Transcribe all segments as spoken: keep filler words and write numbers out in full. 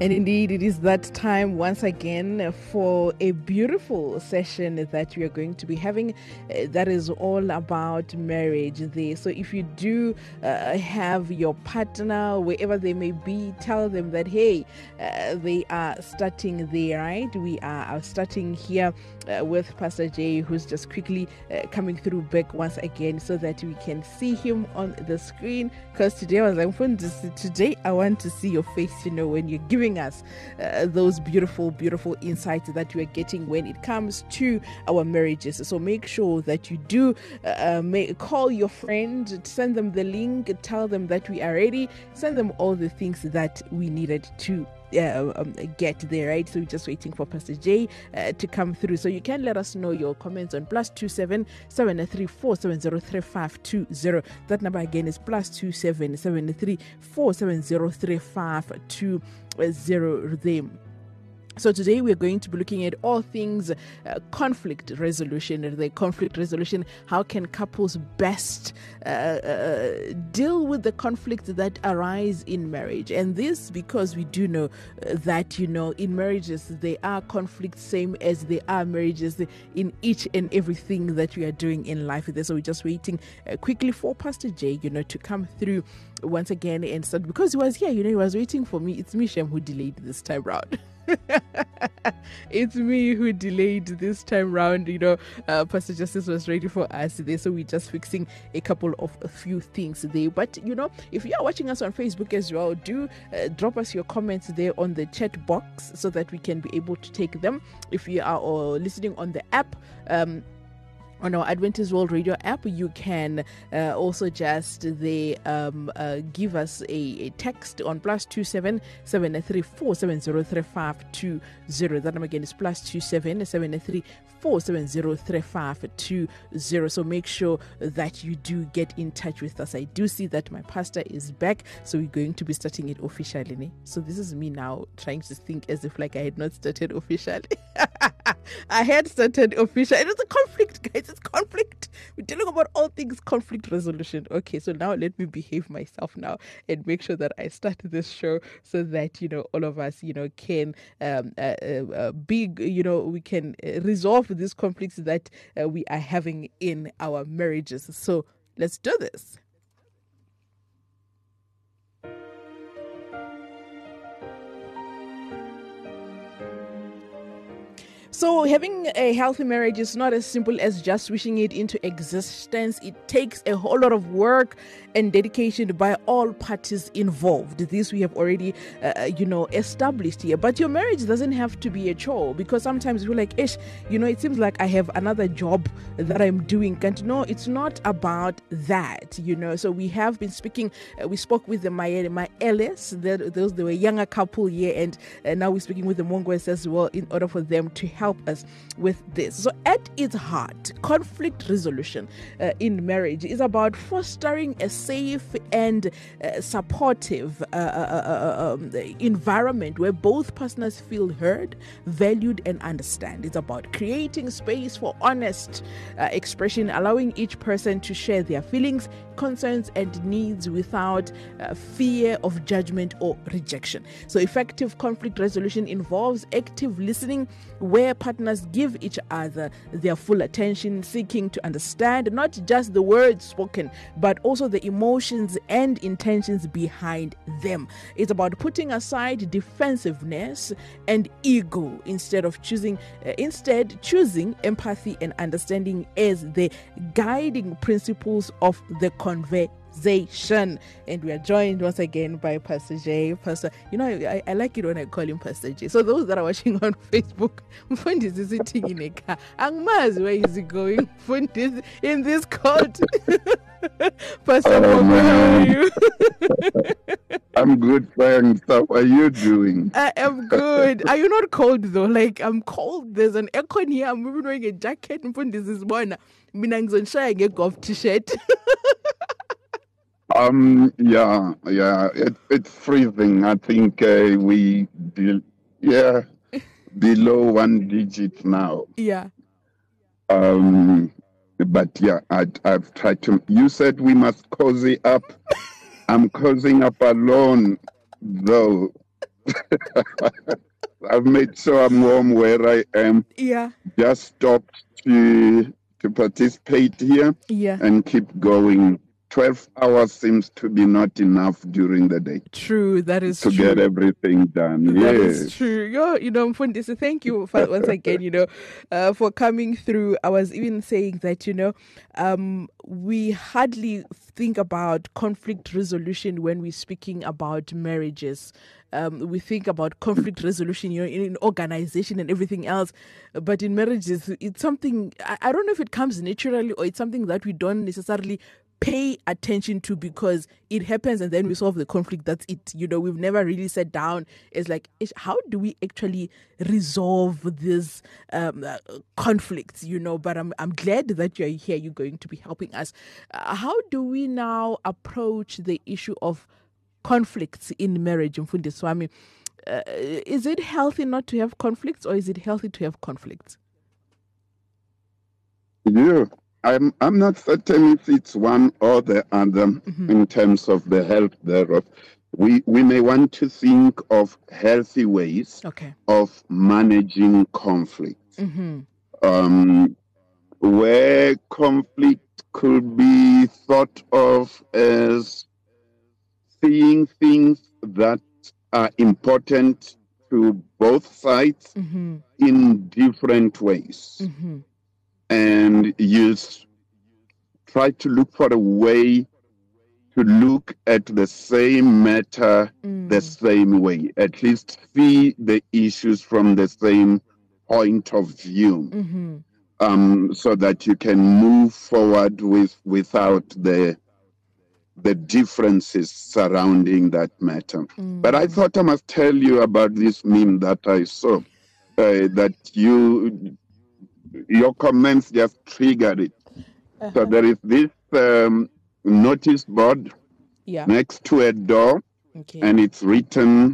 And indeed, it is that time once again for a beautiful session that we are going to be having uh, that is all about marriage there. So if you do uh, have your partner, wherever they may be, tell them that, hey, uh, they are starting there, right? We are starting here uh, with Pastor Jay, who's just quickly uh, coming through back once again so that we can see him on the screen. Because today I was like, today I want to see your face, you know, when you're giving us uh, those beautiful, beautiful insights that we are getting when it comes to our marriages. So make sure that you do uh, make, call your friend, send them the link, tell them that we are ready, send them all the things that we needed to Uh, um, get there, right? So we're just waiting for Pastor Jay uh, to come through. So you can let us know your comments on plus two seven seven three four seven zero three five two zero. That number again is plus two seven seven three four seven zero three five two zero. There. So today we're going to be looking at all things uh, conflict resolution. The conflict resolution, how can couples best uh, uh, deal with the conflicts that arise in marriage? And this because we do know uh, that, you know, in marriages there are conflicts, same as there are marriages in each and everything that we are doing in life. So we're just waiting uh, quickly for Pastor Jay, you know, to come through once again and start, because he was here, you know, he was waiting for me. It's me, Shem, who delayed this time round. It's me who delayed this time round. You know, uh, Pastor Justice was ready for us there, so we're just fixing a couple of a few things there. But you know, if you are watching us on Facebook as well, do uh, drop us your comments there on the chat box so that we can be able to take them. If you are or listening on the app, um on our Adventist World Radio app, you can uh, also just they um, uh, give us a, a text on plus two seven seven three four seven zero three five two zero. That number again is plus two seven seven three four seven zero three five two zero. So make sure that you do get in touch with us. I do see that my pastor is back, so we're going to be starting it officially. So this is me now trying to think as if like I had not started officially. I had started officially. It was a conflict, guys. It's conflict. We're dealing about all things conflict resolution. Okay, so now let me behave myself now and make sure that I start this show so that, you know, all of us, you know, can um, uh, uh, be, you know, we can uh, resolve these conflicts that uh, we are having in our marriages. So let's do this. So having a healthy marriage is not as simple as just wishing it into existence. It takes a whole lot of work and dedication by all parties involved. This we have already, uh, you know, established here. But your marriage doesn't have to be a chore, because sometimes we're like, ish, you know, it seems like I have another job that I'm doing. And no, it's not about that, you know. So we have been speaking, uh, we spoke with the my, my Ellis, those they were a younger couple here, and uh, now we're speaking with the Mongwes as well in order for them to help us with this. So at its heart, conflict resolution uh, in marriage is about fostering a safe and uh, supportive uh, uh, uh, um, environment where both partners feel heard, valued, and understand. It's about creating space for honest uh, expression, allowing each person to share their feelings, concerns, and needs without uh, fear of judgment or rejection. So effective conflict resolution involves active listening, where partners give each other their full attention, seeking to understand not just the words spoken, but also the emotions and intentions behind them. It's about putting aside defensiveness and ego instead of choosing, uh, instead choosing empathy and understanding as the guiding principles of the conversation. And we are joined once again by Pastor Jay. Pastor, you know, I, I like it when I call him Pastor Jay. So those that are watching on Facebook, Fundi is sitting in a car. Angmaz, where is he going? Fundi is in this court. Pastor, um, how are you? I'm good, thanks. How are you doing? I am good. Are you not cold though? Like, I'm cold. There's an aircon here. I'm even wearing a jacket. Fundi is this morning. Minangzon a golf t-shirt. Um, yeah, yeah, it, it's freezing. I think uh, we, be, yeah, below one digit now. Yeah. Um, but yeah, I, I've tried to. You said we must cozy up. I'm cozying up alone, though. I've made sure I'm home where I am. Yeah. Just stopped to to participate here Yeah. and keep going. Twelve hours seems to be not enough during the day. True, that is to true. get everything done. That yes. is true. Yo, you know, Mfundisi, thank you for, once again, you know, uh, for coming through. I was even saying that, you know, um, we hardly think about conflict resolution when we're speaking about marriages. Um, we think about conflict resolution, you know, in, in organization and everything else. But in marriages, it's something, I, I don't know if it comes naturally or it's something that we don't necessarily pay attention to because it happens and then we solve the conflict. That's it. You know, we've never really sat down. It's like, how do we actually resolve these um, uh, conflicts, you know? But I'm I'm glad that you're here. You're going to be helping us. Uh, how do we now approach the issue of conflicts in marriage, Mfundi Swami? Uh, is it healthy not to have conflicts or is it healthy to have conflicts? Yeah. I'm I'm not certain if it's one or the other mm-hmm. in terms of the health thereof. We we may want to think of healthy ways okay. of managing conflict. Mm-hmm. Um, where conflict could be thought of as seeing things that are important to both sides mm-hmm. in different ways. Mm-hmm. And you try to look for a way to look at the same matter mm. the same way, at least see the issues from the same point of view, mm-hmm. um, so that you can move forward with without the the differences surrounding that matter. Mm. But I thought I must tell you about this meme that I saw, uh, that you your comments just triggered it. Uh-huh. So there is this um, notice board yeah. next to a door, okay. and it's written,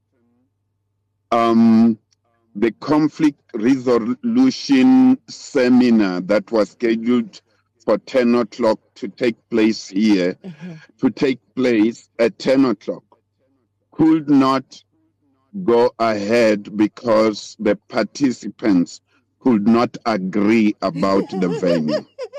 um, the conflict resolution seminar that was scheduled for ten o'clock to take place here, uh-huh. to take place at ten o'clock, could not go ahead because the participants could not agree about the venue.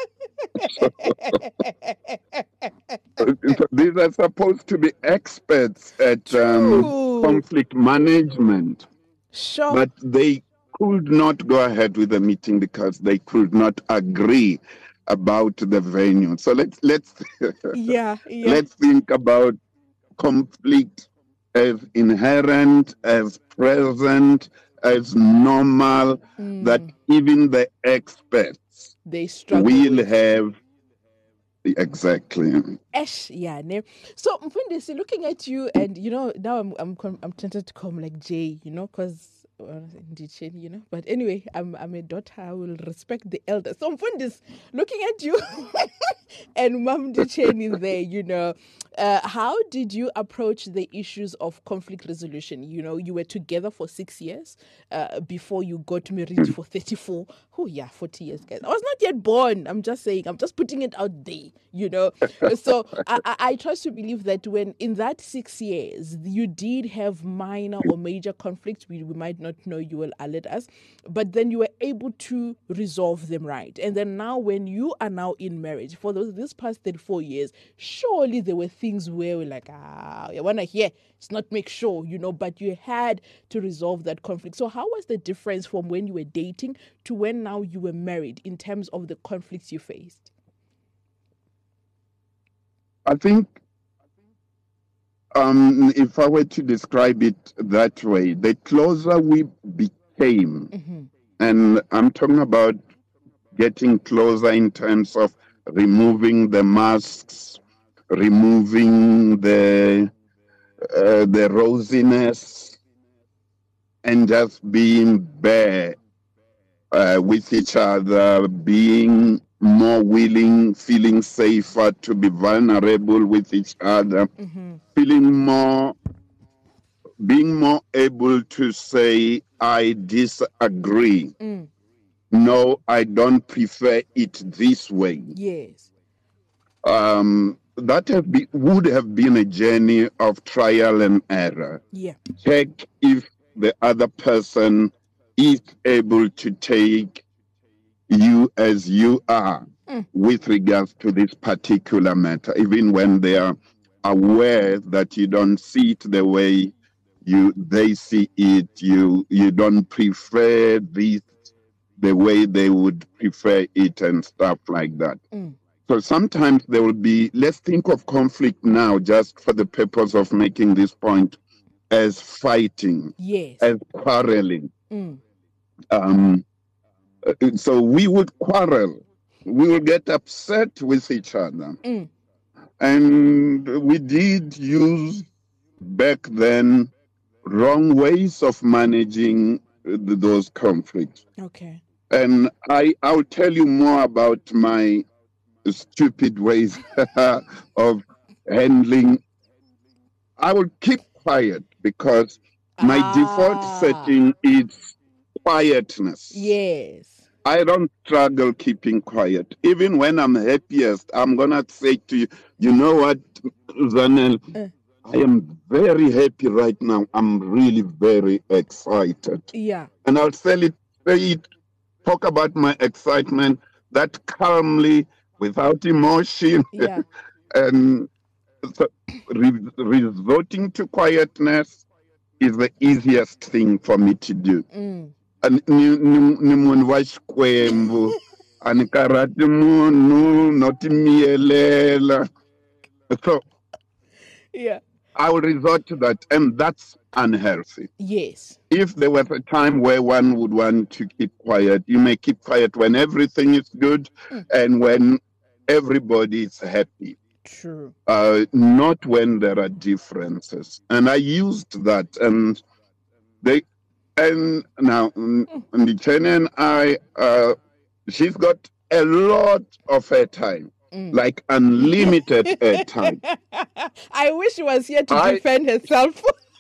so, so these are supposed to be experts at um, conflict management. Sure. But they could not go ahead with the meeting because they could not agree about the venue. So let's let's yeah, yeah. let's think about conflict as inherent, as present, as normal, mm. that even the experts they struggle will with. have. Exactly. Esh, yeah. Ne? So, Mfundisi, looking at you, and you know, now I'm I'm I'm tempted to call him like Jay, you know, because well, you know. But anyway, I'm I'm a daughter. I will respect the elders. So, Mfundisi, looking at you, and Mam Dichen is there, you know. Uh, how did you approach the issues of conflict resolution? You know, you were together for six years uh, before you got married for thirty-four. Oh, yeah, forty years, guys. I was not yet born. I'm just saying, I'm just putting it out there, you know. So I, I, I trust to believe that when in that six years, you did have minor or major conflicts. We, we might not know, you will alert us, but then you were able to resolve them, right? And then now when you are now in marriage, for those this past thirty-four years, surely there were things Things where we're like, ah, I want to hear, it's not make sure, you know, but you had to resolve that conflict. So how was the difference from when you were dating to when now you were married in terms of the conflicts you faced? I think um, if I were to describe it that way, the closer we became, mm-hmm. and I'm talking about getting closer in terms of removing the masks, removing the uh, the rosiness, and just being bare uh, with each other, being more willing, feeling safer to be vulnerable with each other, mm-hmm. feeling more, being more able to say, I disagree. Mm. No, I don't prefer it this way. Yes. um, that have be, would have been a journey of trial and error. Yeah. Check if the other person is able to take you as you are Mm. with regards to this particular matter, even when they are aware that you don't see it the way you they see it, you you don't prefer this the way they would prefer it and stuff like that. Mm. So sometimes there will be, let's think of conflict now just for the purpose of making this point, as fighting, Yes. as quarreling. Mm. Um, so we would quarrel. We will get upset with each other. Mm. And we did use back then wrong ways of managing those conflicts. Okay. And I, I'll tell you more about my stupid ways of handling. I will keep quiet because my Ah. default setting is quietness. Yes. I don't struggle keeping quiet. Even when I'm happiest, I'm going to say to you, you know what, Zanel, Uh. I am very happy right now. I'm really very excited. Yeah. And I'll say it, say it, talk about my excitement that calmly, without emotion. Yeah. And so re- resorting to quietness is the easiest thing for me to do. Mm. And ni munhu wa Xikwembu, a ni karhati munhu no timiyelela. So Yeah. I will resort to that, and that's unhealthy. Yes. If there was a time where one would want to keep quiet, you may keep quiet when everything is good Mm. and when everybody is happy. True. Uh, not when there are differences. And I used that, and they, and now, mm. Ndichene and I, uh, she's got a lot of airtime. Mm. Like unlimited airtime. I wish she was here to I, defend herself.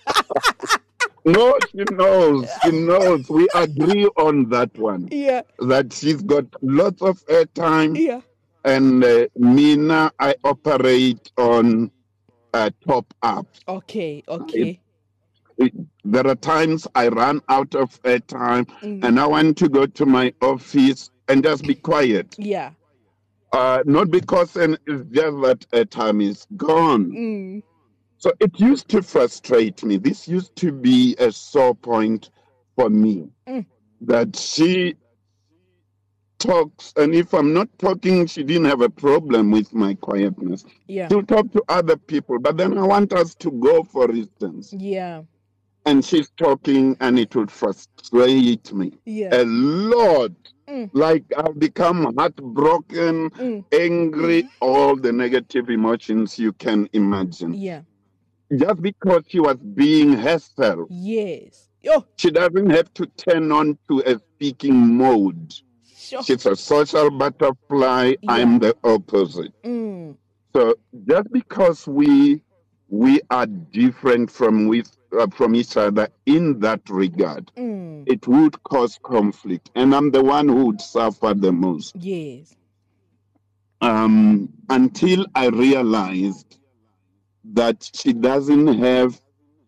No, she knows. She knows. We agree on that one. Yeah. That she's got lots of airtime. Yeah. And uh, Mina, I operate on uh, top up. Okay. Okay. It, it, there are times I run out of airtime, mm. and I want to go to my office and just be quiet. Yeah. Uh, not because and it's just that airtime is gone. Mm. So it used to frustrate me. This used to be a sore point for me. Mm. That she talks, and if I'm not talking, she didn't have a problem with my quietness. Yeah. She'll talk to other people, but then I want us to go, for instance. Yeah. And she's talking, and it would frustrate me yeah. a lot. Mm. Like I'll become heartbroken, mm. angry, mm. all the negative emotions you can imagine. Yeah. Just because she was being herself. Yes. Oh. She doesn't have to turn on to a speaking mode. Sure. She's a social butterfly. Yeah. I'm the opposite. Mm. So just because we we are different from with uh, from each other in that regard, mm. it would cause conflict, and I'm the one who would suffer the most. Yes. Um, until I realized that she doesn't have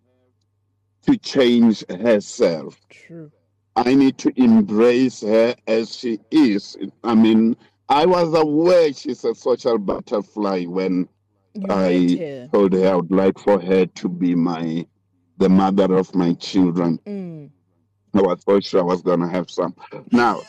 to change herself. True. I need to embrace her as she is. I mean, I was aware she's a social butterfly when you I told her I would like for her to be my, the mother of my children. Mm. I was so sure I was going to have some. Now,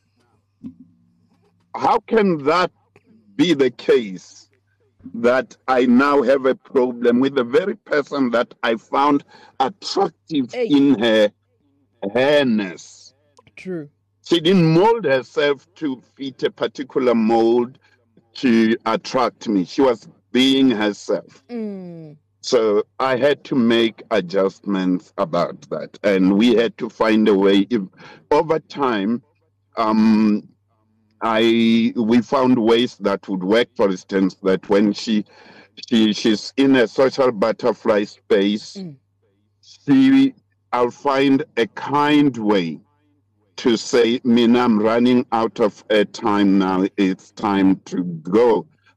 how can that be the case that I now have a problem with the very person that I found attractive hey. in her hairness? True. She didn't mold herself to fit a particular mold to attract me. She was being herself. Mm. So I had to make adjustments about that. And we had to find a way. If, over time, um, I we found ways that would work. For instance, that when she she she's in a social butterfly space, mm. she I'll find a kind way to say, Mina, I'm running out of airtime now. It's time to go.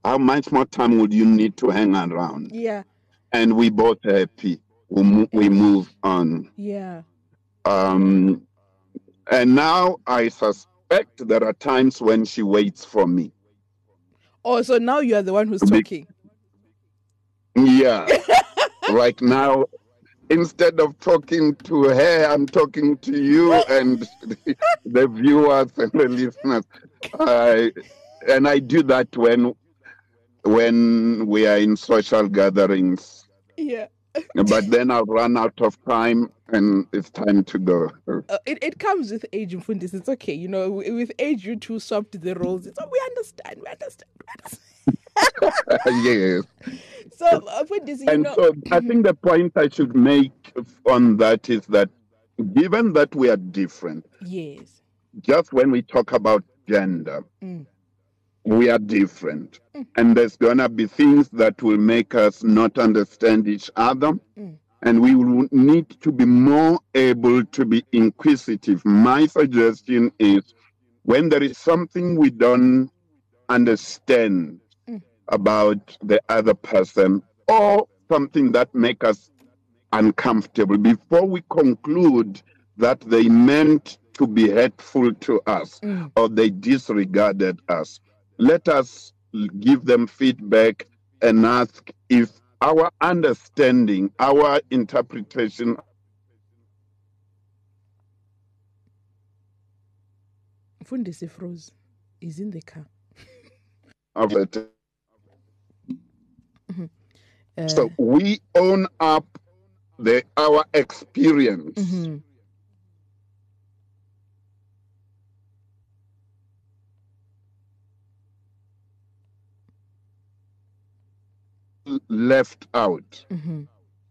how much more time would you need to hang around? Yeah. And we both happy. We, mo- we move on. Yeah. Um, and now I suspect there are times when she waits for me. Oh, so now you are the one who's Be- talking. Yeah. Like now, instead of talking to her, I'm talking to you and the, the viewers and the listeners. I, and I do that when when we are in social gatherings. Yeah. But then I'll run out of time and it's time to go. Uh, it, it comes with age, Mfundisi. It's okay. You know, w- with age, you two swapped the roles. It's, oh, we understand. We understand. We understand. Yes. So, uh, Mfundisi, you And know. so I think the point I should make on that is that given that we are different, Yes. just when we talk about gender, Mm. we are different. Mm. And there's going to be things that will make us not understand each other. Mm. And we will need to be more able to be inquisitive. My suggestion is when there is something we don't understand Mm. about the other person or something that makes us uncomfortable, before we conclude that they meant to be hurtful to us Mm. or they disregarded us, let us give them feedback and ask if our understanding, our interpretation Mfundisi froze. He's in the car. of it. Uh, So we own up the our experience. mhm. Left out. Mhm.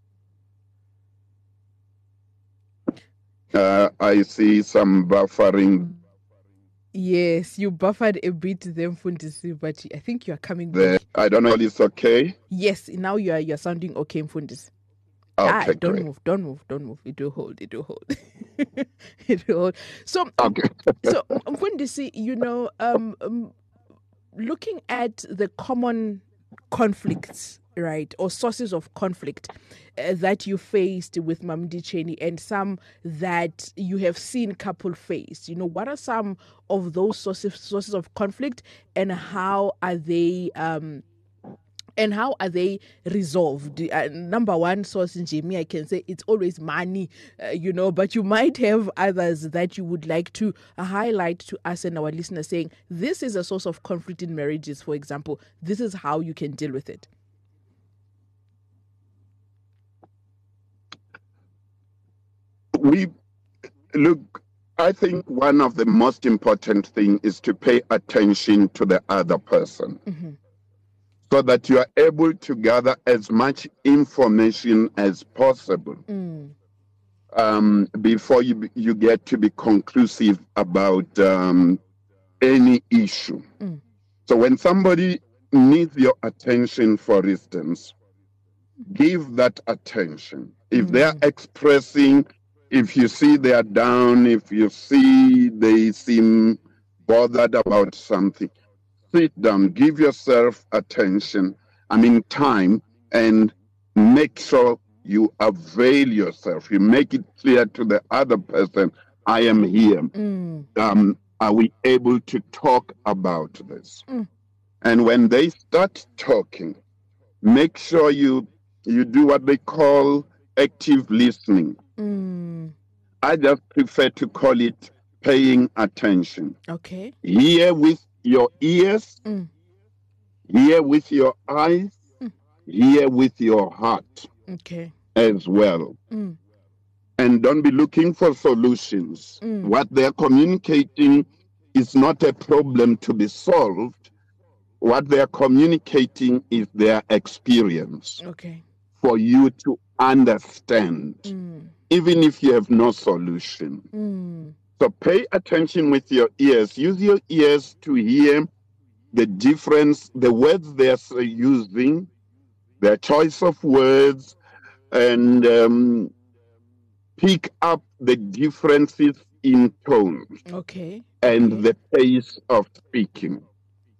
Uh, I see some buffering Yes, you buffered a bit there, Mfundisi, but I think you are coming there. back. I don't know if it's okay. Yes, now you are you are sounding okay, Mfundisi. Okay, ah, don't great. move, don't move, don't move. It will hold, it will hold. It will hold. So, Okay. so Mfundisi, you know, um, um, looking at the common conflicts, right, or sources of conflict uh, that you faced with Mamdi Cheney and some that you have seen couple face, you know, what are some of those sources sources of conflict, and how are they um and how are they resolved? Uh, number one source in Jamie, I can say it's always money, uh, you know, but you might have others that you would like to uh, highlight to us and our listeners, saying this is a source of conflict in marriages, for example. This is how you can deal with it. We look, I think one of the most important thing is to pay attention to the other person. Mm-hmm. So that you are able to gather as much information as possible Mm. um, before you you get to be conclusive about um, any issue. Mm. So when somebody needs your attention, for instance, give that attention. If they are Mm. expressing, if you see they are down, if you see they seem bothered about something, sit down, give yourself attention, I mean time, and make sure you avail yourself. You make it clear to the other person, I am here. Mm. Um, are we able to talk about this? Mm. And when they start talking, make sure you you do what they call active listening. Mm. I just prefer to call it paying attention. Okay. Hear with your ears, Mm. hear with your eyes, Mm. hear with your heart Okay. as well. Mm. And don't be looking for solutions. Mm. What they're communicating is not a problem to be solved. What they're communicating is their experience Okay. for you to understand, Mm. even if you have no solution. Mm. So pay attention with your ears. Use your ears to hear the difference, the words they're using, their choice of words, and um, pick up the differences in tone Okay. and Okay. the pace of speaking. Mm.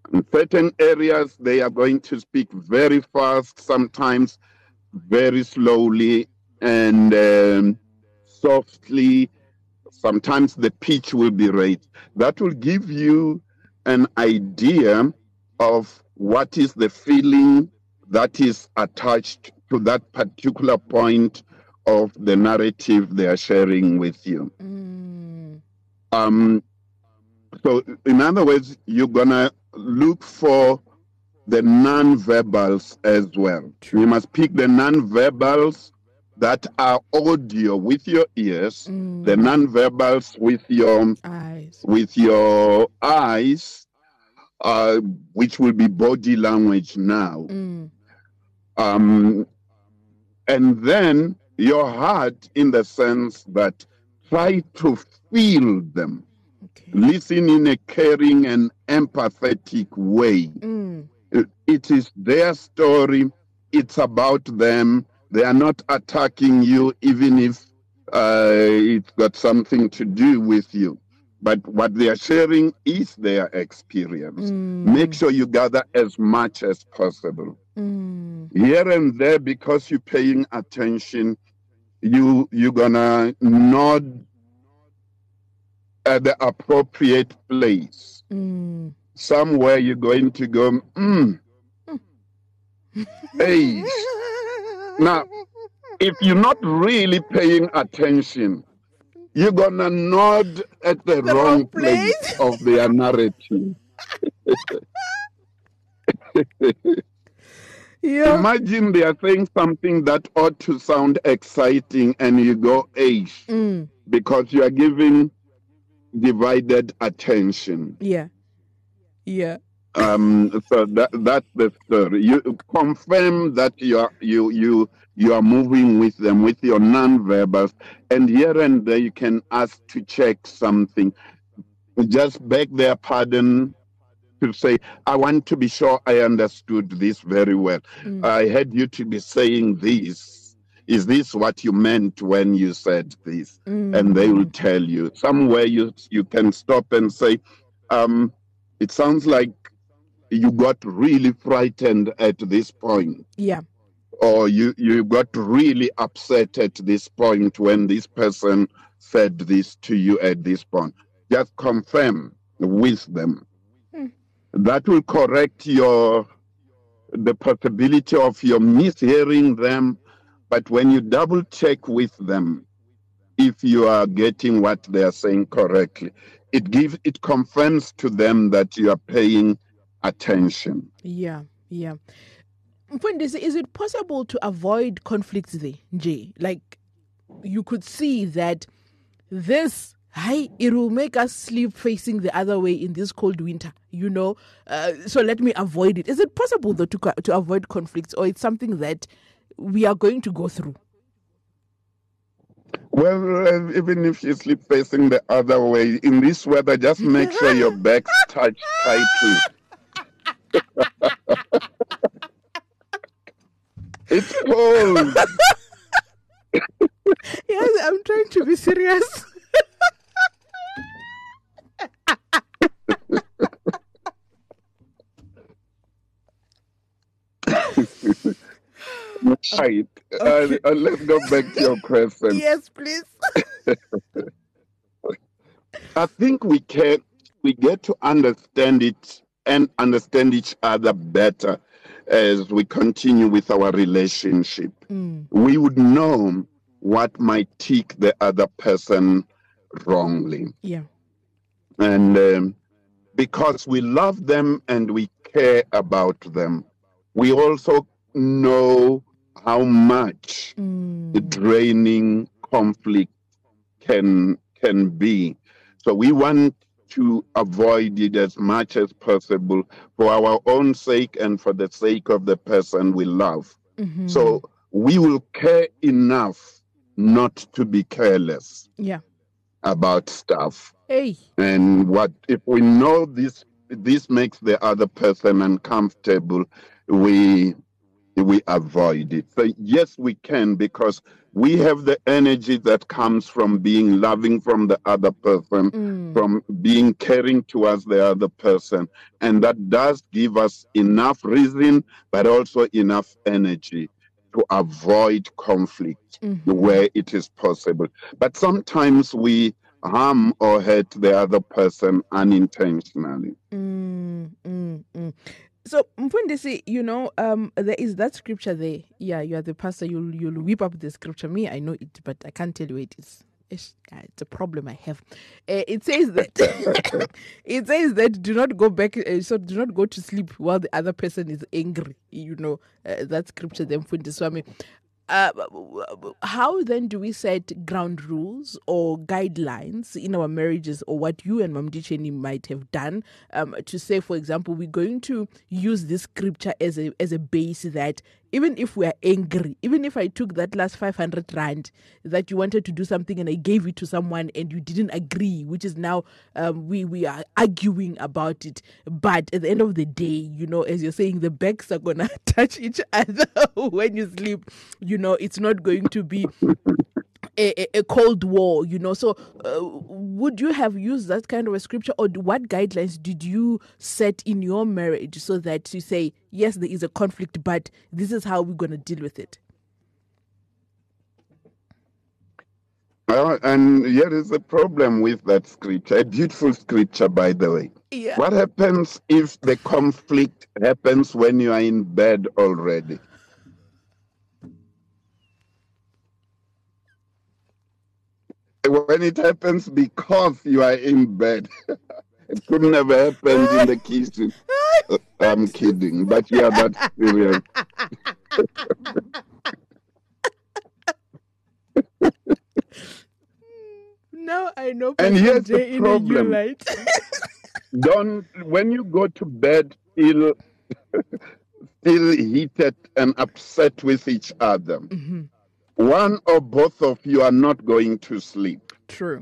In certain areas, they are going to speak very fast, sometimes very slowly and um, softly. Sometimes the pitch will be raised. That will give you an idea of what is the feeling that is attached to that particular point of the narrative they are sharing with you. Mm. Um, so, in other words, you're going to look for the non-verbals as well. True. You must pick the non-verbals that are audio with your ears, Mm. the non-verbals with your Eyes. with your eyes, uh, which will be body language now. Mm. Um, and then your heart, in the sense that try to feel them. Okay. Listen in a caring and empathetic way. Mm. It is their story. It's about them. They are not attacking you, even if uh, it's got something to do with you. But what they are sharing is their experience. Mm. Make sure you gather as much as possible. Mm. Here and there, because you're paying attention, you, you're going to nod at the appropriate place. Mm. Somewhere you're going to go, mm. Hey. Now, if you're not really paying attention, you're going to nod at the, The wrong, wrong place. place. of their narrative. Yeah. Imagine they are saying something that ought to sound exciting and you go, hey, Mm. because you are giving divided attention. Yeah. Yeah. Um, so that that's the story. You confirm that you are you you you are moving with them with your non-verbals, and here and there you can ask to check something. Just beg their pardon to say, I want to be sure I understood this very well. Mm. I heard you to be saying this. Is this what you meant when you said this? Mm. And they will tell you. Somewhere you you can stop and say, um, it sounds like you got really frightened at this point. Yeah. Or you, you got really upset at this point when this person said this to you at this point. Just confirm with them. Hmm. That will correct your the possibility of your mishearing them. But when you double check with them, if you are getting what they are saying correctly, it gives it confirms to them that you are paying attention. Yeah. Yeah. Mfundisi, is it possible to avoid conflicts there, Jay? Like, you could see that this, hi, it will make us sleep facing the other way in this cold winter, you know? Uh, so let me avoid it. Is it possible, though, to, co- to avoid conflicts, or it's something that we are going to go through? Well, uh, even if you sleep facing the other way, in this weather, just make sure your back's touched tightly. It's cold. Yes, I'm trying to be serious. Right. Uh, uh, let's go back to your question. Yes, please. I think we can we get to understand it and understand each other better as we continue with our relationship. Mm. We would know what might tick the other person wrongly. Yeah. And um, because we love them and we care about them, we also know how much Mm. the draining conflict can can be. So we want to avoid it as much as possible for our own sake and for the sake of the person we love. Mm-hmm. So we will care enough not to be careless Yeah. about stuff. Hey. And what if we know this this makes the other person uncomfortable, we we avoid it. So yes, we can, because we have the energy that comes from being loving from the other person, Mm. from being caring towards the other person. And that does give us enough reason, but also enough energy to avoid conflict Mm-hmm. where it is possible. But sometimes we harm or hurt the other person unintentionally. Mm, mm, mm. So Mfundisi, you know, um, there is that scripture there. Yeah, you are the pastor. You'll you'll whip up the scripture. Me, I know it, but I can't tell you it is. It's, uh, it's a problem I have. Uh, it says that it says that do not go back. Uh, so do not go to sleep while the other person is angry. You know uh, that scripture. Then Mfundisi, so I mean, uh, how then do we set ground rules or guidelines in our marriages, or what you and Mam Dicheni might have done um, to say, for example, we're going to use this scripture as a as a base that even if we are angry, even if I took that last five hundred rand that you wanted to do something and I gave it to someone and you didn't agree, which is now um, we, we are arguing about it. But at the end of the day, you know, as you're saying, the backs are going to touch each other when you sleep. You know, it's not going to be A, a, a cold war, you know. So uh, would you have used that kind of a scripture, or what guidelines did you set in your marriage so that you say, yes, there is a conflict, but this is how we're going to deal with it? Well, and here is the problem with that scripture, a beautiful scripture, by the way. Yeah. What happens if the conflict happens when you are in bed already? When it happens because you are in bed. It couldn't have happened in the kitchen. Uh, I'm kidding, but yeah, that's serious. Now I know. And Pastor here's J the in a new problem. light. Don't, when you go to bed, feel still heated and upset with each other. Mm-hmm. One or both of you are not going to sleep. True.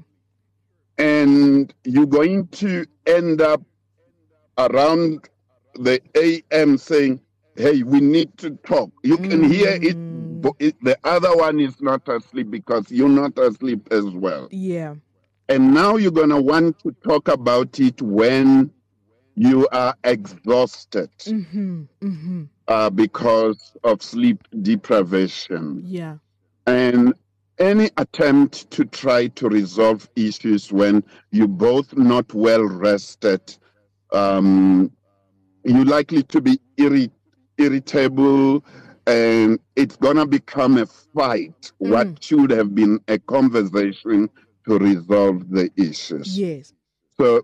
And you're going to end up around the A M saying, hey, we need to talk. You can Mm. hear it, but it, the other one is not asleep because you're not asleep as well. Yeah. And now you're going to want to talk about it when you are exhausted Mm-hmm. Mm-hmm. uh, because of sleep deprivation. Yeah. And any attempt to try to resolve issues when you're both not well rested, um, you're likely to be irri- irritable, and it's going to become a fight. Mm. What should have been a conversation to resolve the issues. Yes. So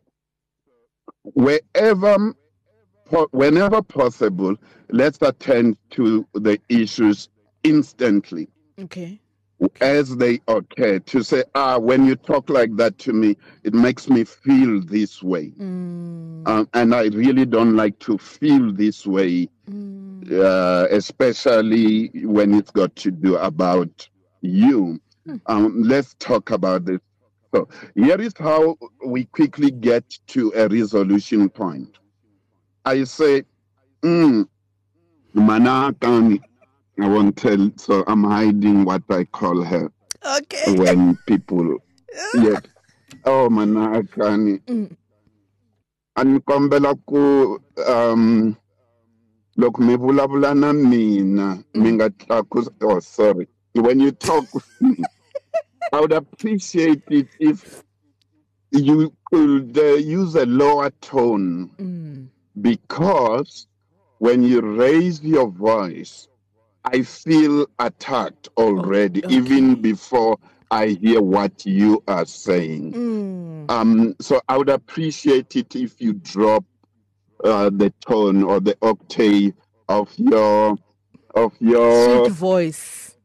wherever, po- whenever possible, let's attend to the issues instantly Okay. as they occur, to say, ah, when you talk like that to me, it makes me feel this way. Mm. Um, and I really don't like to feel this way, Mm. uh, especially when it's got to do about you. Hmm. Um, let's talk about this. So here is how we quickly get to a resolution point. I say, mm, Manakani. I won't tell, so I'm hiding what I call her Okay. when people, yes. Oh, Manakani. Mm. Anikombela ku um loko mi vulavula na mina mi nga tlakusi, oh sorry, when you talk with me, I would appreciate it if you could uh, use a lower tone, Mm. because when you raise your voice, I feel attacked already, okay. even before I hear what you are saying. Mm. Um, so I would appreciate it if you drop uh, the tone or the octave of your of your Sweet voice.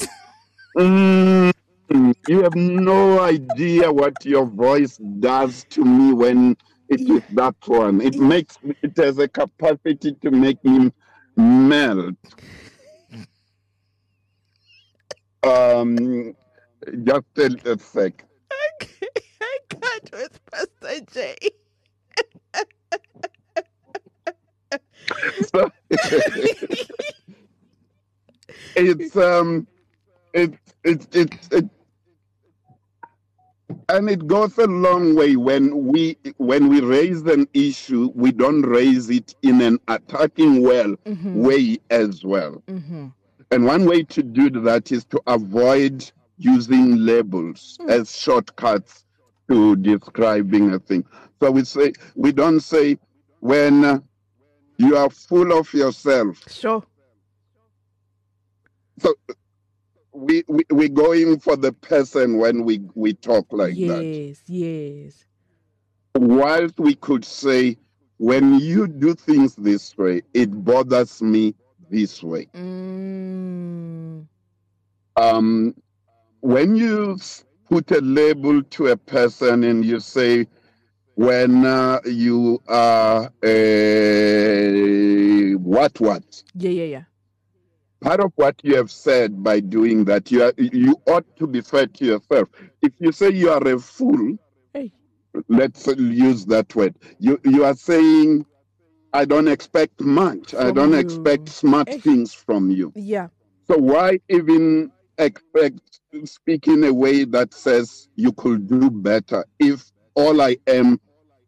Mm, you have no idea what your voice does to me when it Yeah. is that one. It makes it has a capacity to make me melt. Um, just a, a sec. Okay. I can't with Pastor J. So, it's um, it it it it, and it goes a long way when we when we raise an issue, we don't raise it in an attacking well Mm-hmm. way as well. Mm-hmm. And one way to do that is to avoid using labels Mm. as shortcuts to describing a thing. So we say we don't say when uh, you are full of yourself. Sure. So we, we we're going for the person when we we talk like that. Yes, yes. Whilst we could say, when you do things this way, it bothers me this way. Mm. Um, when you s- put a label to a person and you say, when uh, you are a what what, Yeah, yeah, yeah. part of what you have said by doing that, you are, you ought to be fair to yourself. If you say you are a fool, Hey. let's use that word. You you are saying, I don't expect much. I From don't you. expect smart Eh. things from you. Yeah. So why even expect speak in a way that says you could do better if all I am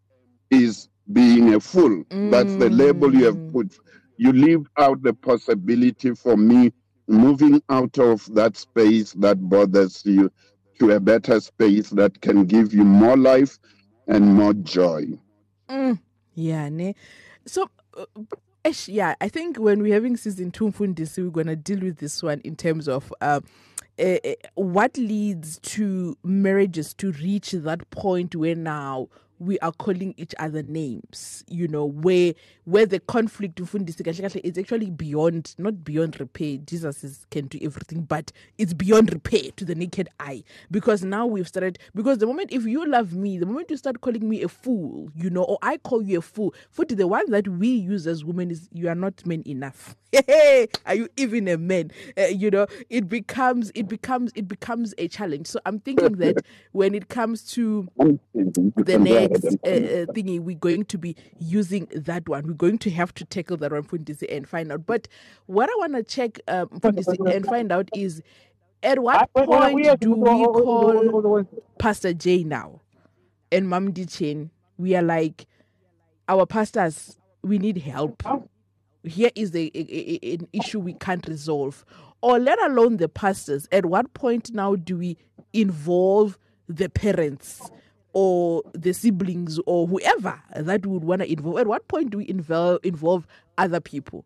is being a fool? That's the label you have Mm. put. You leave out the possibility for me moving out of that space that bothers you to a better space that can give you more life and more joy. Mm. Yeah, ne. So, uh, esh, yeah, I think when we're having season two Mfundisi, we're gonna deal with this one in terms of uh, uh, uh, what leads to marriages to reach that point where now we are calling each other names, you know, where where the conflict Mfundisi kahle kahle is actually beyond, not beyond repair. Jesus is, can do everything, but it's beyond repair to the naked eye. Because now we've started, because the moment, if you love me, the moment you start calling me a fool, you know, or I call you a fool, for the one that we use as women is, you are not men enough. Hey, are you even a man? Uh, you know, it becomes, it becomes, it becomes a challenge. So I'm thinking that when it comes to the next uh, uh, thingy, we're going to be using that one. We're going to have to tackle that one, Mfundisi, and find out. But what I want to check, um, Mfundisi, and find out is, at what point do we call Pastor J now and Mam Dichen? We are like, our pastors, we need help. Here is the, a, a, an issue we can't resolve. Or let alone the pastors, at what point now do we involve the parents or the siblings or whoever that would want to involve? At what point do we involve, involve other people?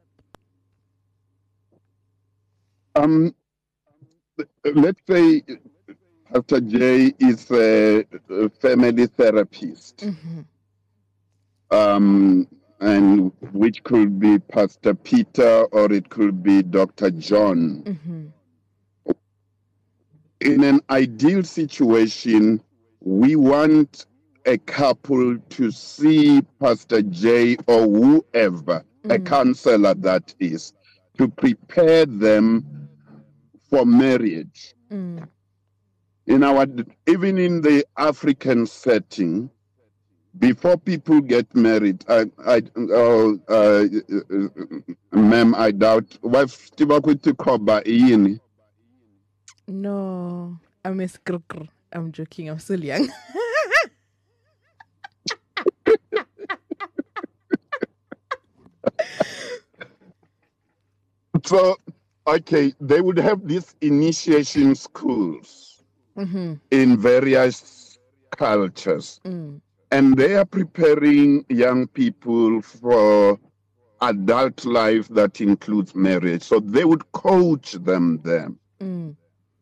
Um, let's say Pastor J is a, a family therapist. Mm-hmm. Um, and which could be Pastor Peter or it could be Doctor John. Mm-hmm. In an ideal situation, we want a couple to see Pastor J or whoever, mm-hmm. a counselor that is, to prepare them for marriage. Mm. In our, even in the African setting, before people get married, I, I, uh, uh, ma'am, I doubt. Wife, no, I'm a skrkr. I'm joking. I'm still young. So, okay, they would have these initiation schools mm-hmm. in various cultures. Mm. And they are preparing young people for adult life that includes marriage. So they would coach them there. Mm.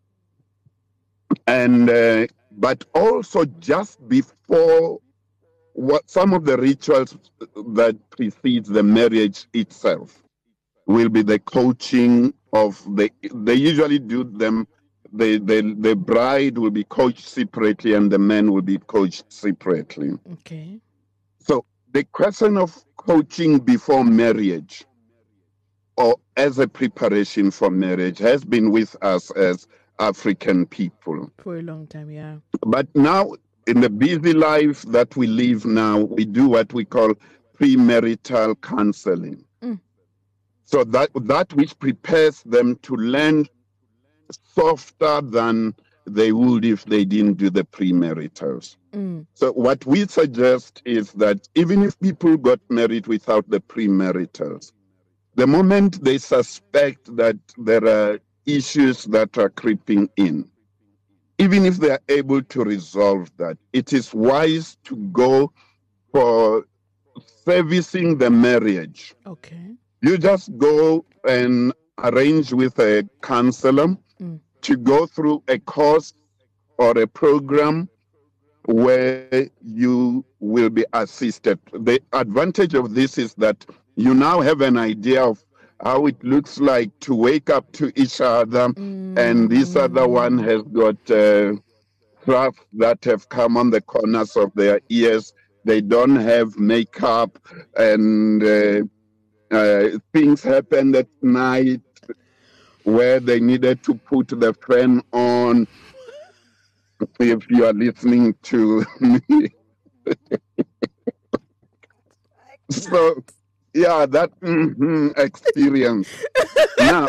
And uh, but also just before what some of the rituals that precedes the marriage itself will be the coaching of the. They usually do them. The, the the bride will be coached separately and the man will be coached separately. Okay. So the question of coaching before marriage or as a preparation for marriage has been with us as African people for a long time, yeah. But now in the busy life that we live now, we do what we call premarital counseling. Mm. So that that which prepares them to land softer than they would if they didn't do the premaritals. Mm. So what we suggest is that even if people got married without the premaritals, the moment they suspect that there are issues that are creeping in, even if they are able to resolve that, it is wise to go for servicing the marriage. Okay. You just go and arrange with a counselor Mm. to go through a course or a program where you will be assisted. The advantage of this is that you now have an idea of how it looks like to wake up to each other, Mm. and this other one has got uh, tufts that have come on the corners of their ears. They don't have makeup, and uh, uh, things happened at night where they needed to put the fan on. If you are listening to me. So, yeah, that mm-hmm, experience. Now,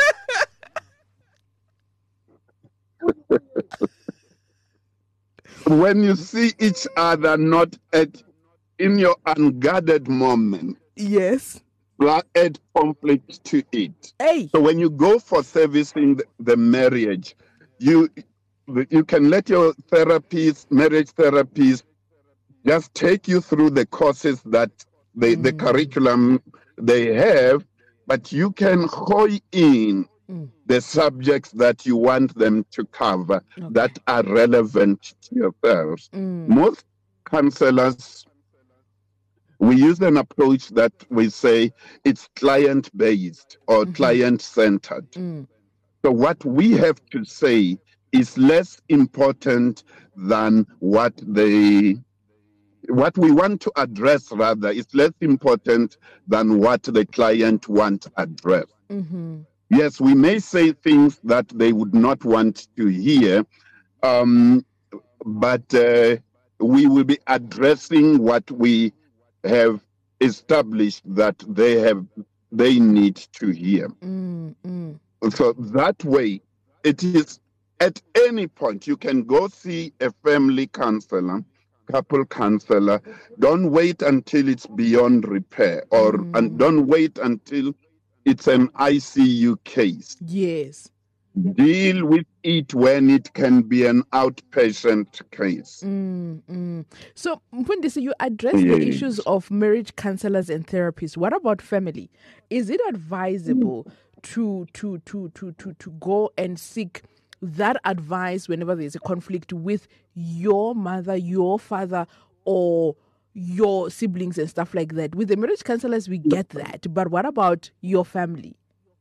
when you see each other not at in your unguarded moment, Yes. add conflict to it. Hey. So when you go for servicing the, the marriage, you you can let your therapist, marriage therapist, just take you through the courses that they, mm. the curriculum they have, but you can hone in mm. the subjects that you want them to cover okay. that are relevant to yourselves. Mm. Most counselors, we use an approach that we say it's client-based or mm-hmm. client-centered. Mm. So what we have to say is less important than what they what we want to address, rather, is less important than what the client wants addressed. Mm-hmm. Yes, we may say things that they would not want to hear, um, but uh, we will be addressing what we have established that they have they need to hear. Mm-hmm. So that way, it is at any point you can go see a family counselor, couple counselor. Don't wait until it's beyond repair, or mm. and don't wait until it's an I C U case. Yes. Deal with it when it can be an outpatient case. Mm, mm. So, Mfundisi, you address yes. the issues of marriage counselors and therapists. What about family? Is it advisable mm. to, to, to, to, to, to go and seek that advice whenever there's a conflict with your mother, your father, or your siblings and stuff like that? With the marriage counselors, we get that. But what about your family?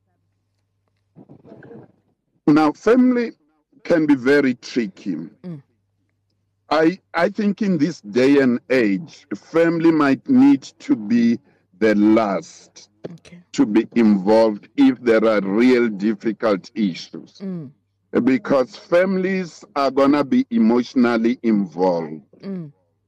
Now, family can be very tricky. Mm. I I think in this day and age, family might need to be the last okay. to be involved if there are real difficult issues. Mm. Because families are going to be emotionally involved. Mm.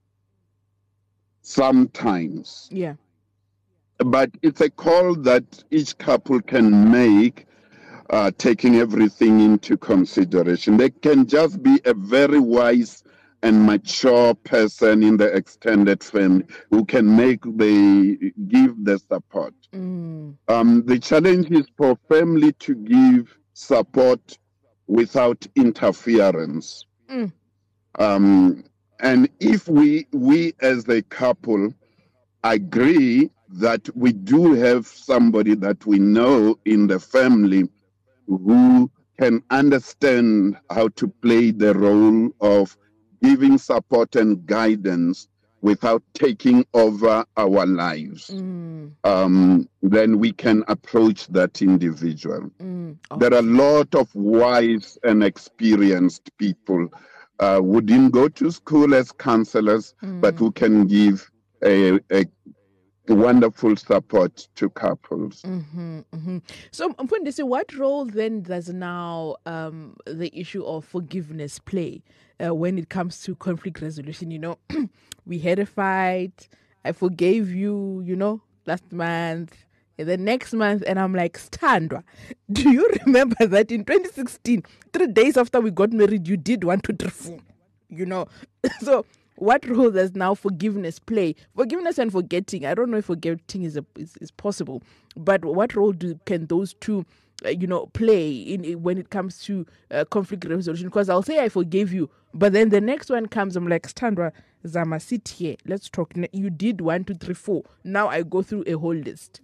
Sometimes. Yeah. But it's a call that each couple can make, uh, taking everything into consideration. They can just be a very wise and mature person in the extended family who can make the give the support. Mm. Um, the challenge is for family to give support without interference. Mm. Um, and if we we as a couple agree that we do have somebody that we know in the family who can understand how to play the role of giving support and guidance without taking over our lives, mm. um, then we can approach that individual. Mm. Okay. There are a lot of wise and experienced people uh, who didn't go to school as counselors, mm. but who can give a, a wonderful support to couples. Mm-hmm, mm-hmm. So, Mfundisi, what role then does now um, the issue of forgiveness play uh, when it comes to conflict resolution? You know, we had a fight, I forgave you, you know, last month, the next month, and I'm like, Standwa, do you remember that in twenty sixteen, three days after we got married, you did one, two, three, four, you know? So what role does now forgiveness play? Forgiveness and forgetting. I don't know if forgetting is a, is, is possible, but what role do can those two, uh, you know, play in, in when it comes to uh, conflict resolution? Because I'll say I forgave you, but then the next one comes, I'm like, Standwa, Zama, sit here. Let's talk. You did one, two, three, four. Now I go through a whole list.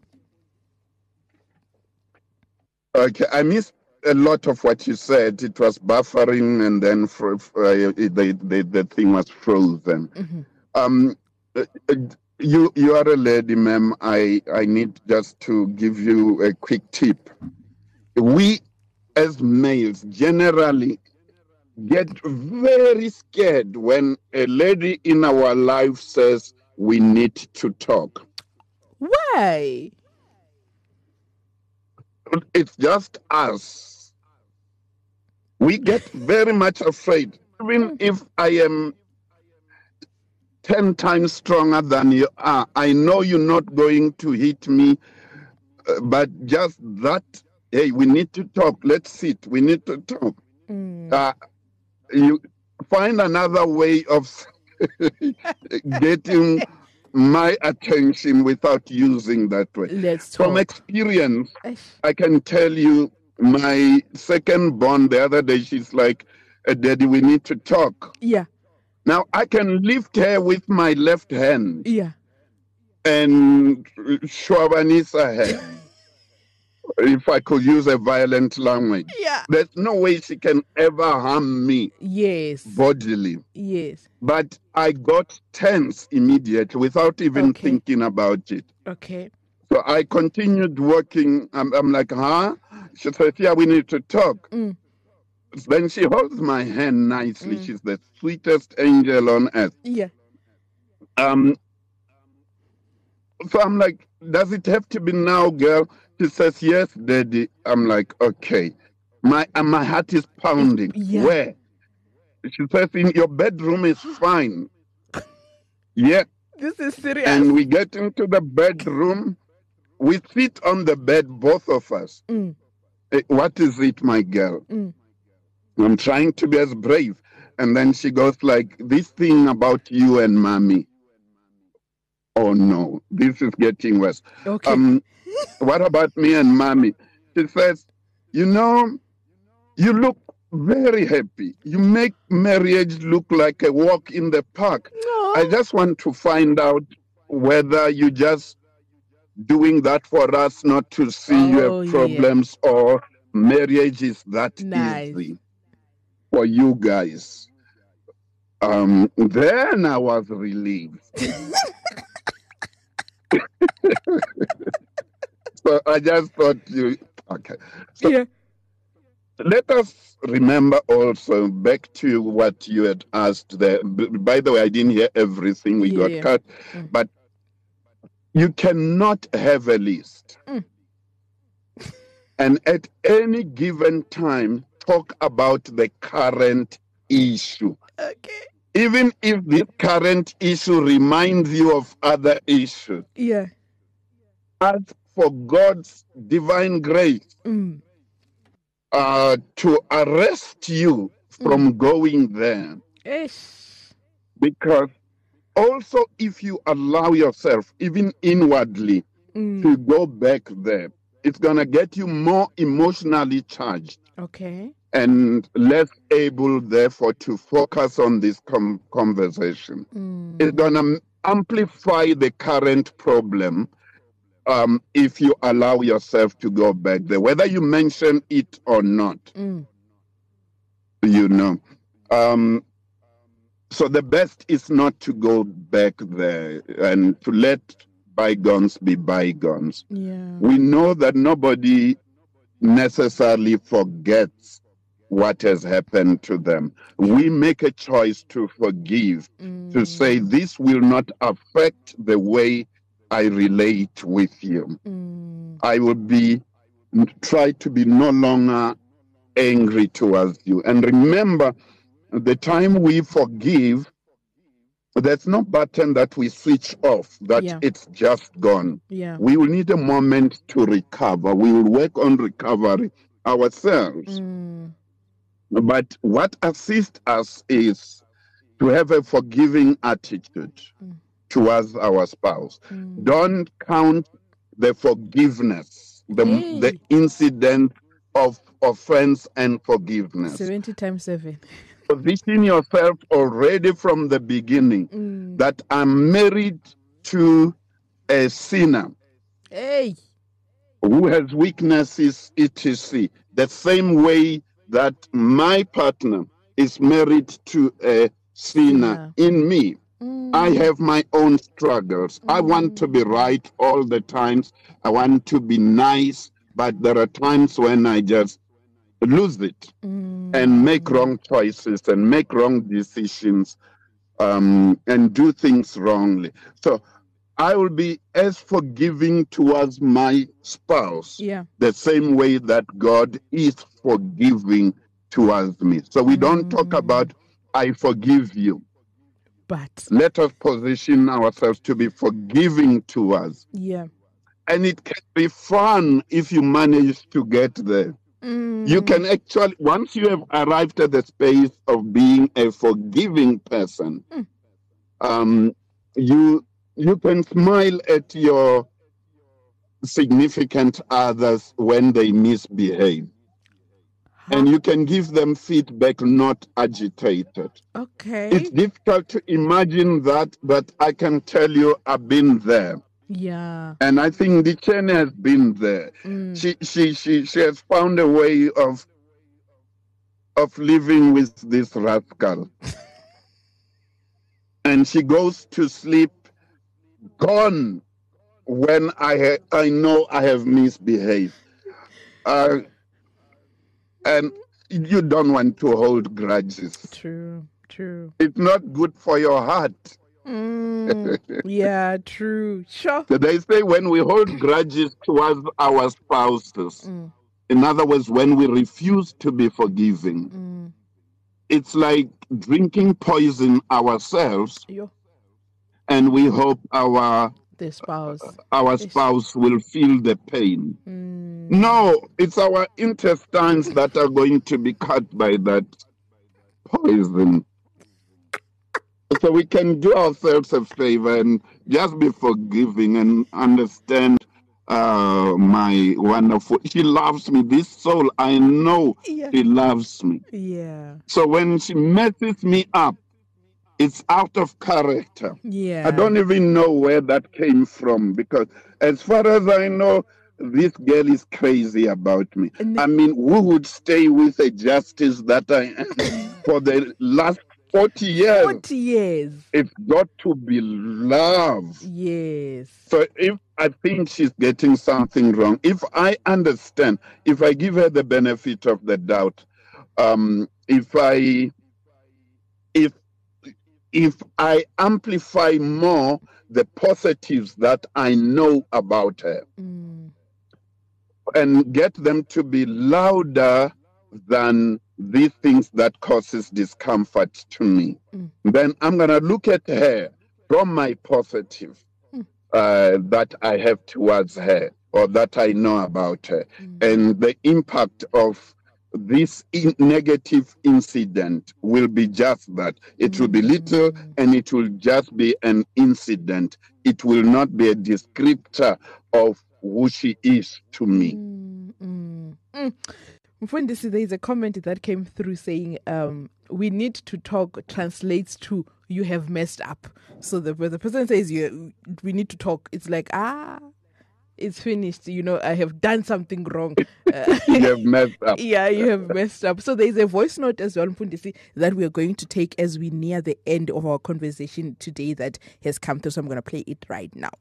Okay, I missed a lot of what you said. It was buffering, and then for, for, uh, the, the the thing was frozen. Mm-hmm. Um, uh, you you are a lady, ma'am. I I need just to give you a quick tip. We, as males, generally get very scared when a lady in our life says we need to talk. Why? It's just us. We get very much afraid. Even if I am ten times stronger than you are, I know you're not going to hit me, uh, but just that, hey, we need to talk. Let's sit. We need to talk. Mm. Uh, you find another way of getting my attention without using that way. Let's talk. From experience, I can tell you, my second born the other day, she's like, Daddy, we need to talk. Yeah. Now I can lift her with my left hand. Yeah. And Shwabanisa her. If I could use a violent language. Yeah. There's no way she can ever harm me. Yes. Bodily. Yes. But I got tense immediately without even okay. thinking about it. Okay. So I continued working. I'm, I'm like, huh? She said, yeah, we need to talk. Mm. Then she holds my hand nicely. Mm. She's the sweetest angel on earth. Yeah. Um. So I'm like, does it have to be now, girl? She says, yes, Daddy. I'm like, okay. My and my heart is pounding. Yeah. Where? She says, in your bedroom is fine. Yeah. This is serious. And we get into the bedroom. We sit on the bed, both of us. Mm. Hey, what is it, my girl? Mm. I'm trying to be as brave. And then she goes like, this thing about you and mommy. Oh, no. This is getting worse. Okay. Um, what about me and mommy? She says, you know, you look very happy. You make marriage look like a walk in the park. Aww. I just want to find out whether you just doing that for us not to see oh, you have problems yeah. or marriage is that nice. easy for you guys. Um, then I was relieved. So I just thought you, okay. So yeah. Let us remember also back to what you had asked there. By the way, I didn't hear everything. We yeah, got yeah. cut. Mm. But you cannot have a list. Mm. And at any given time, talk about the current issue. Okay. Even if the current issue reminds you of other issues. Yeah. Ask for God's divine grace. Mm. Uh, to arrest you from mm. going there. Ish. Because also if you allow yourself, even inwardly, mm. to go back there, it's going to get you more emotionally charged. Okay. And less able, therefore, to focus on this com- conversation. Mm. It's going to amplify the current problem. Um, if you allow yourself to go back there, whether you mention it or not, mm. you know. Um, so the best is not to go back there and to let bygones be bygones. Yeah. We know that nobody necessarily forgets what has happened to them. We make a choice to forgive, mm. to say this will not affect the way I relate with you. Mm. I will be, try to be no longer angry towards you. And remember, the time we forgive, There's no button that we switch off, that Yeah. it's just gone. Yeah. We will need a moment to recover. We will work on recovery ourselves. Mm. But what assists us is to have a forgiving attitude Mm. towards our spouse. Mm. Don't count the forgiveness, the, Hey. the incident of offense and forgiveness. seventy times seven. Position yourself already from the beginning Mm. that I'm married to a sinner Hey. who has weaknesses, et cetera. The same way that my partner is married to a sinner Sinner. in me. Mm. I have my own struggles. I want to be right all the times. I want to be nice, but there are times when I just lose it Mm. and make wrong choices and make wrong decisions um, and do things wrongly. So I will be as forgiving towards my spouse Yeah. the same way that God is forgiving towards me. So we don't talk Mm. about, I forgive you. But Let us position ourselves to be forgiving towards. yeah. And it can be fun if you manage to get there. Mm. You can actually, once you have arrived at the space of being a forgiving person, Mm. um, you you can smile at your significant others when they misbehave. Huh? And you can give them feedback, not agitated. Okay. It's difficult to imagine that, but I can tell you I've been there. Yeah. And I think Dichene has been there. Mm. She, she, she, she has found a way of, of living with this rascal. And she goes to sleep gone when I, ha- I know I have misbehaved. Uh, and you don't want to hold grudges. True. True. It's not good for your heart. Mm. Yeah. True. Sure. So they say when we hold grudges towards our spouses, Mm. in other words, when we refuse to be forgiving, Mm. it's like drinking poison ourselves, Yo. and we hope our The spouse. our Ish. spouse will feel the pain. Mm. No, it's our intestines that are going to be cut by that poison. So we can do ourselves a favor and just be forgiving and understand uh, my wonderful. She loves me. This soul, I know Yeah. she loves me. Yeah. So when she messes me up, it's out of character. Yeah. I don't even know where that came from, because as far as I know, this girl is crazy about me. And I mean, who would stay with a justice that I am for the last forty years? forty years. It's got to be love. Yes. So if I think she's getting something wrong, if I understand, if I give her the benefit of the doubt, um, if I if if I amplify more the positives that I know about her Mm. and get them to be louder than these things that causes discomfort to me, Mm. then I'm going to look at her from my positive Mm. uh, that I have towards her or that I know about her. Mm. And the impact of this in negative incident will be just that. It will be little Mm. and it will just be an incident. It will not be a descriptor of who she is to me. Mm. Mm. Mm. Mfundisi, there is a comment that came through saying, um, we need to talk translates to you have messed up. So the, when the person says you, we need to talk, it's like, ah, it's finished. You know, I have done something wrong. Uh, You have messed up. yeah, you have messed up. So there's a voice note as well, Mfundisi, that we are going to take as we near the end of our conversation today that has come through. So I'm going to play it right now.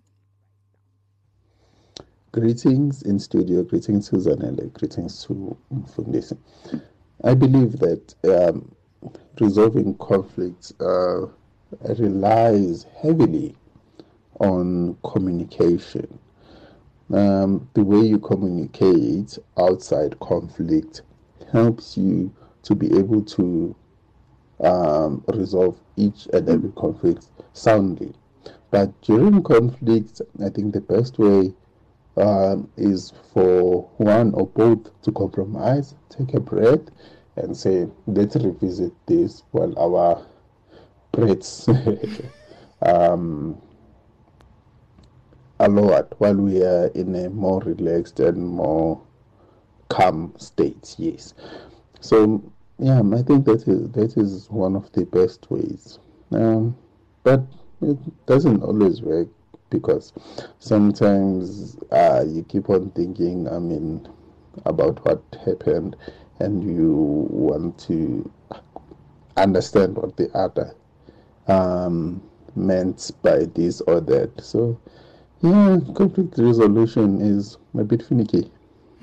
Greetings in studio, greetings to Zanele, greetings to Mfundisi. I believe that um, resolving conflicts uh, relies heavily on communication. Um, the way you communicate outside conflict helps you to be able to um, resolve each and every conflict soundly. But during conflict, I think the best way um, is for one or both to compromise, take a breath, and say, let's revisit this while our breaths um, are lowered, while we are in a more relaxed and more calm state. Yes. So yeah, I think that is that is one of the best ways. Um, but it doesn't always work because sometimes uh, you keep on thinking, I mean, about what happened, and you want to understand what the other um, meant by this or that. So yeah, conflict resolution is a bit finicky.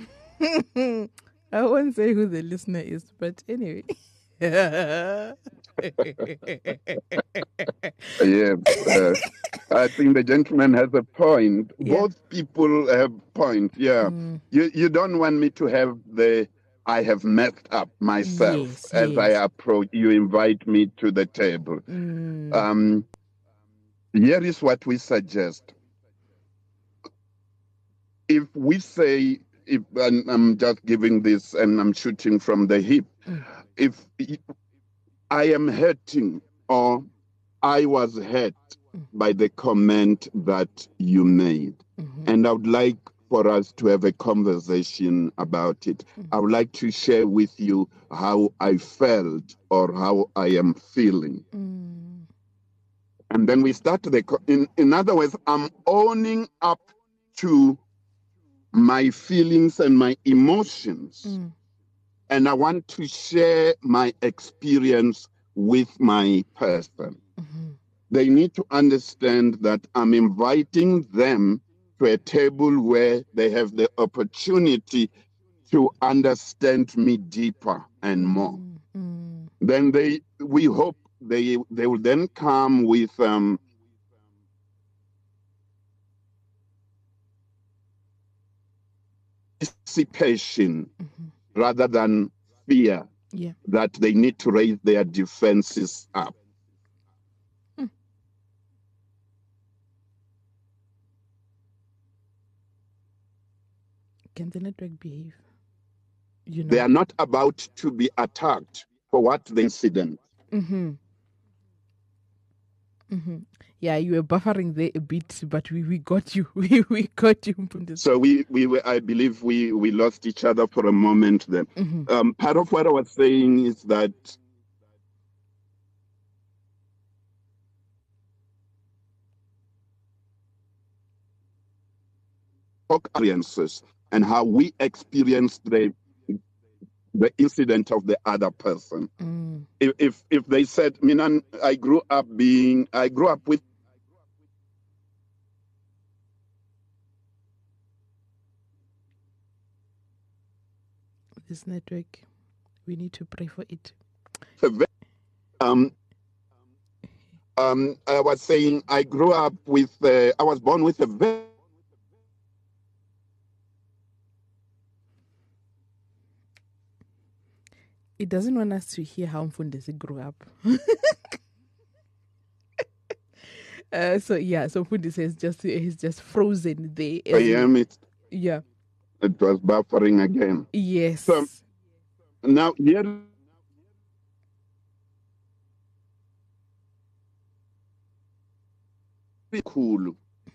I won't say who the listener is, but anyway. Yes, uh, I think the gentleman has a point. Yeah. Both people have point. Yeah, Mm. you you don't want me to have the I have messed up myself Yes, as yes. I approach. You invite me to the table. Mm. Um, here is what we suggest. If we say, if and I'm just giving this and I'm shooting from the hip, Mm. if I am hurting or I was hurt Mm. by the comment that you made, Mm-hmm. and I would like for us to have a conversation about it. Mm. I would like to share with you how I felt or how I am feeling. Mm. And then we start the, co- in, in other words, I'm owning up to my feelings and my emotions. Mm. And I want to share my experience with my person. Mm-hmm. They need to understand that I'm inviting them to a table where they have the opportunity to understand me deeper and more. Mm. Mm. Then they, we hope they they will then come with um, anticipation Mm-hmm. rather than fear Yeah. that they need to raise their defenses up. Mm. Can the network behave? You know. They are not about to be attacked for what the incident. Mm-hmm. Mm-hmm. Yeah, you were buffering there a bit, but we, we got you. We we got you. So we we were, I believe we we lost each other for a moment then. Mm-hmm. Um, part of what I was saying is that experiences and how we experienced the the incident of the other person. Mm. If if, if they said, Minan, I grew up being I grew up with This network, we need to pray for it. a very, um um I was saying I grew up with uh, I was born with a very It doesn't want us to hear how Mfundisi grew up. uh, so yeah, so Mfundisi is just he's just frozen there. I am it. Yeah. It was buffering again. Yes. So now here cool.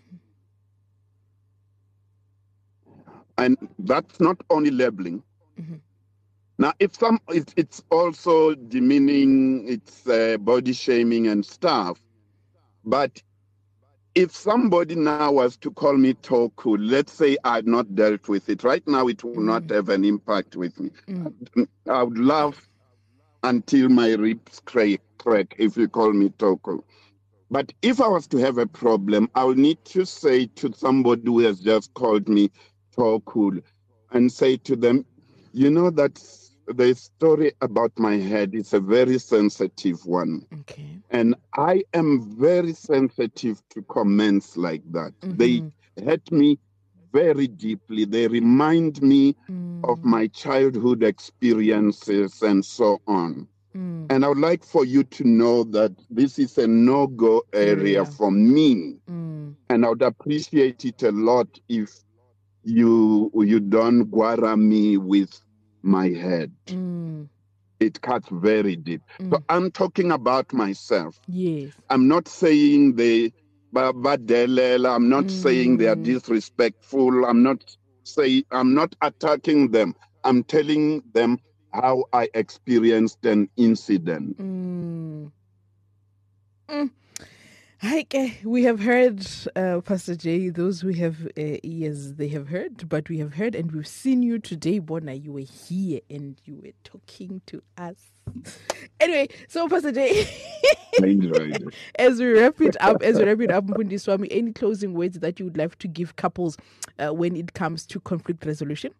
And that's not only labeling. Mm-hmm. Now, if some, it, it's also demeaning, it's uh, body shaming and stuff. But if somebody now was to call me Toku, let's say I had not dealt with it, right now it will mm. not have an impact with me. Mm. I would laugh until my ribs crack, crack if you call me Toku. But if I was to have a problem, I would need to say to somebody who has just called me Toku and say to them, you know that the story about my head is a very sensitive one. Okay. And I am very sensitive to comments like that. Mm-hmm. They hurt me very deeply. They remind me mm. of my childhood experiences and so on. Mm. And I would like for you to know that this is a no-go area yeah. for me. Mm. And I would appreciate it a lot if you you don't guara me with my head. Mm. It cuts very deep. Mm. So I'm talking about myself. Yes. I'm not saying they babadelela. I'm not mm. saying they are disrespectful. I'm not saying I'm not attacking them. I'm telling them how I experienced an incident. Mm. Mm. Hi, we have heard, uh, Pastor Jay, those who have uh, ears, they have heard, but we have heard and we've seen you today, Bona. You were here and you were talking to us. Anyway, so Pastor Jay, as we wrap it up, as we wrap it up, Mfundi Swami, any closing words that you would like to give couples uh, when it comes to conflict resolution?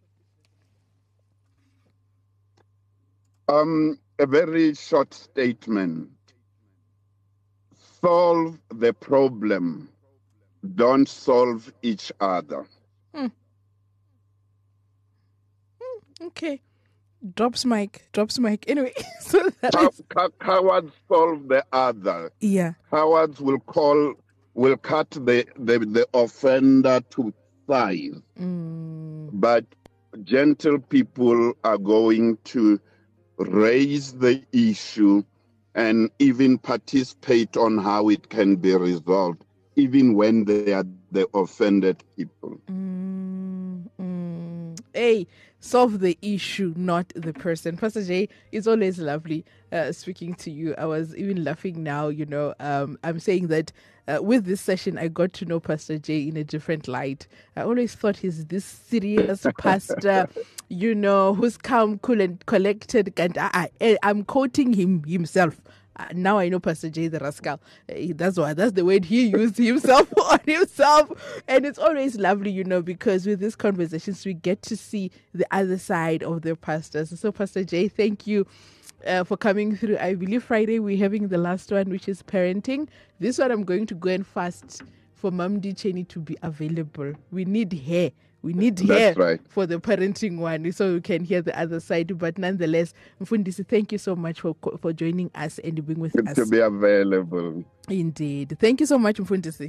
Um, a very short statement. Solve the problem. Don't solve each other. Hmm. Hmm, okay. Drops mic. Drops mic. Anyway, so that Cow- is... cow- cowards solve the other. Yeah. Cowards will call, will cut the, the, the offender to size. Mm. But gentle people are going to raise the issue and even participate on how it can be resolved, even when they are the offended people. Mm, mm. Hey, solve the issue, not the person. Pastor Jay, it's always lovely uh, speaking to you. I was even laughing now, you know. Um, I'm saying that uh, with this session, I got to know Pastor Jay in a different light. I always thought he's this serious pastor, you know, who's calm, cool, and collected. And I, I, I'm quoting him himself. Uh, now I know Pastor Jay the rascal. Uh, that's why that's the word he used himself on himself. And it's always lovely, you know, because with these conversations we get to see the other side of the pastors. So Pastor Jay, thank you uh, for coming through. I believe Friday we're having the last one, which is parenting. This one I'm going to go and fast for Mamdi Cheney to be available. We need her. We need That's her right. for the parenting one so we can hear the other side. But nonetheless, Mfundisi, thank you so much for for joining us and being with Good us. To be available. Indeed. Thank you so much, Mfundisi.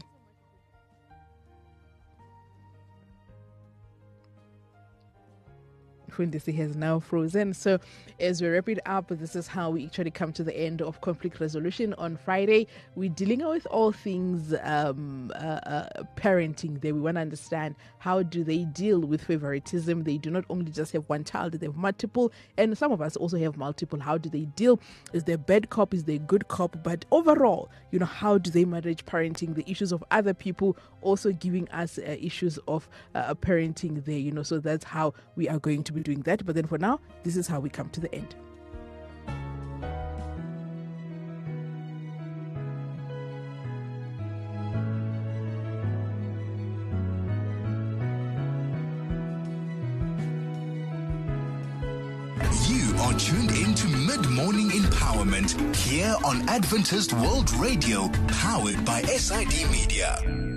Mfundisi has now frozen. So as we wrap it up, this is how we actually come to the end of conflict resolution on Friday. We're dealing with all things um, uh, uh, parenting there. We want to understand how do they deal with favoritism. They do not only just have one child, they have multiple. And some of us also have multiple. How do they deal? Is there bad cop? Is there good cop? But overall, you know, how do they manage parenting? The issues of other people also giving us uh, issues of uh, parenting there, you know. So that's how we are going to be doing that. But then for now, this is how we come to the end. You are tuned into Mid-Morning Empowerment here on Adventist World Radio, powered by S I D Media.